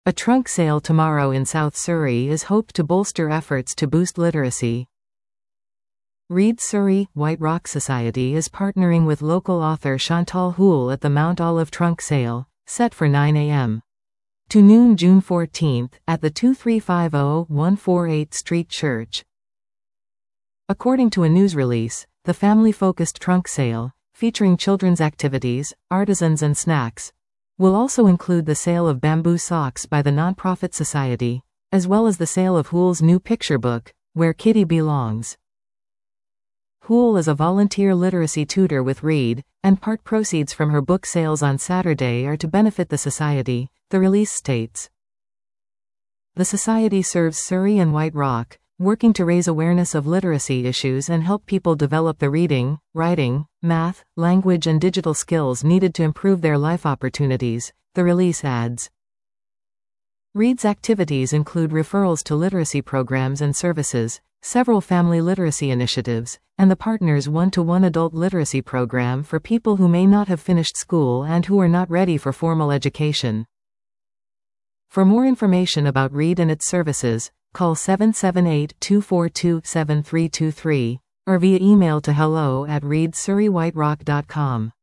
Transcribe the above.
A trunk sale tomorrow in South Surrey is hoped to bolster efforts to boost literacy. Read Surrey White Rock Society is partnering with local author Chantal Houle at the Mount Olive Trunk Sale, set for 9 a.m. to noon June 14 at the 2350 148 Street Church. According to a news release, the family-focused trunk sale, featuring children's activities, artisans and snacks, will also include the sale of bamboo socks by the nonprofit society, as well as the sale of Houle's new picture book, Where Kitty Belongs. Houle is a volunteer literacy tutor with Read, and part proceeds from her book sales on Saturday are to benefit the society, the release states. The society serves Surrey and White Rock, working to raise awareness of literacy issues and help people develop the reading, writing, math, language and digital skills needed to improve their life opportunities, the release adds. Read's activities include referrals to literacy programs and services, several family literacy initiatives, and the partner's one-to-one adult literacy program for people who may not have finished school and who are not ready for formal education. For more information about Read and its services, call 778-242-7323, or via email to hello@readsurreywhiterock.com.